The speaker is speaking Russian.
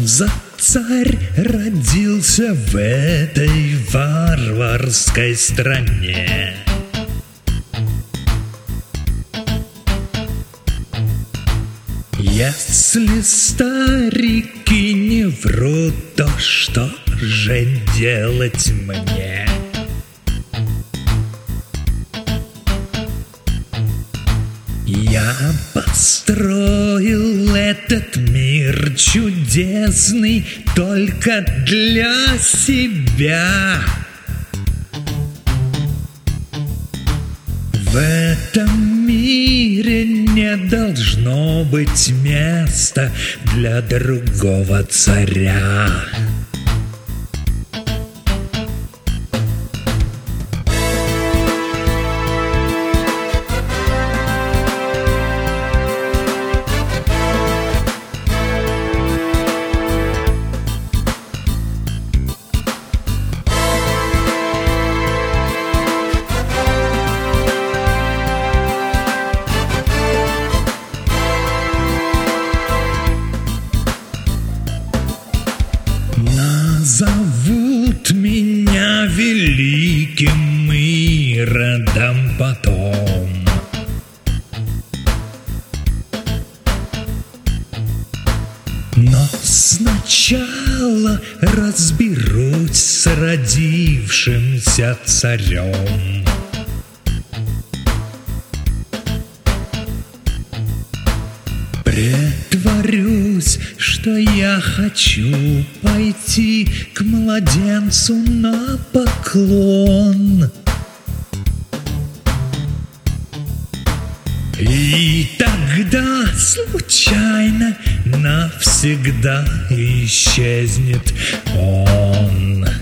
за царь родился в этой варварской стране? Если старики не врут, то что же делать мне? Я построил этот мир чудесный только для себя. В этом мире не должно быть места для другого царя. Назовут меня великим Иродом потом. Но сначала разберусь с родившимся царем. Притворюсь, что я хочу пойти к младенцу на поклон. И тогда случайно навсегда исчезнет он.